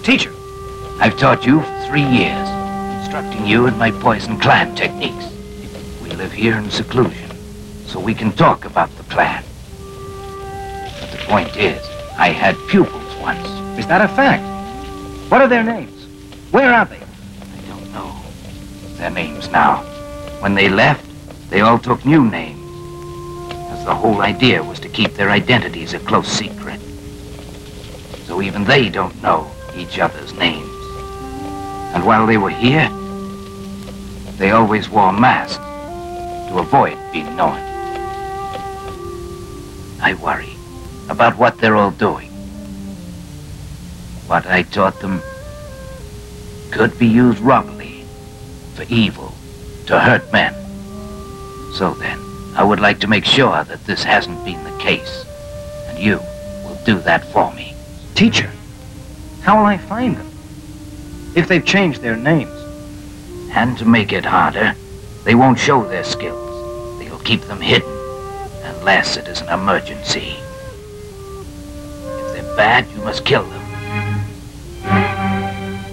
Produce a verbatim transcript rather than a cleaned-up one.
Teacher, I've taught you for three years, instructing you in my poison clan techniques. We live here in seclusion, so we can talk about the plan. But the point is, I had pupils once. is that a fact? What are their names? Where are they? I don't know their names now. When they left, they all took new names, as the whole idea was to keep their identities a close secret. So even they don't know each other's names. And while they were here, they always wore masks to avoid being known. I worry about what they're all doing. What I taught them could be used wrongly for evil, to hurt men. So then, I would like to make sure that this hasn't been the case, and you will do that for me. Teacher, how will I find them? If they've changed their names. And to make it harder, they won't show their skills. They'll keep them hidden, unless it is an emergency. If they're bad, you must kill them.